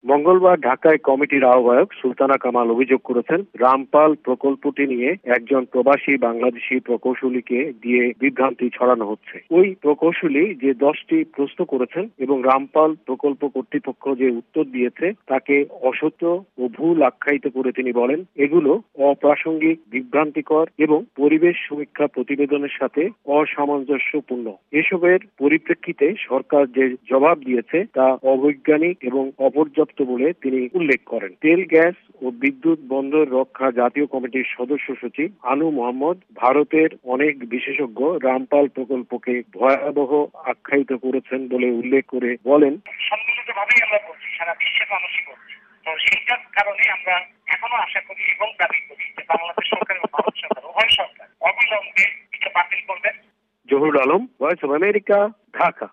মঙ্গলবার ঢাকায় কমিটির আহ্বায়ক সুলতানা কামাল অভিযোগ করেছেন, রামপাল প্রকল্পটি নিয়ে একজন প্রবাসী বাংলাদেশি প্রকৌশলীকে দিয়ে বিভ্রান্তি ছড়ানো হচ্ছে। ওই প্রকৌশলী যে 10টি প্রশ্ন করেছেন এবং রামপাল প্রকল্প কর্তৃপক্ষ যে উত্তর দিয়েছে তাকে অসত্য ও ভুল আখ্যায়িত করে তিনি বলেন, এগুলো অপ্রাসঙ্গিক, বিভ্রান্তিকর এবং পরিবেশ সমীক্ষা প্রতিবেদনের সাথে অসামঞ্জস্যপূর্ণ। এসবের পরিপ্রেক্ষিতে সরকার যে জবাব দিয়েছে তা অবৈজ্ঞানিক এবং অপর্যাপ্ত বলে তিনি উল্লেখ করেন। তেল, গ্যাস ও বিদ্যুৎ বন্দর রক্ষা জাতীয় কমিটির সদস্য সচিব আনু মোহাম্মদ ভারতের অনেক বিশেষজ্ঞ রামপাল প্রকল্পকে ভয়াবহ আখ্যায়িত করেছেন বলে উল্লেখ করে বলেন, সম্মিলিতভাবেই আমরা বলছি, সারা বিশ্বের মানুষই বলছি। তো সেইটার কারণে আমরা এখনো আশা করি এবং দাবি করি যে বাংলাদেশ সরকার এবং ভারত সরকার উভয় সরকার অবিলম্বে এটা বাতিল করবেন। Zahurul Alam, voice of America, Dhaka.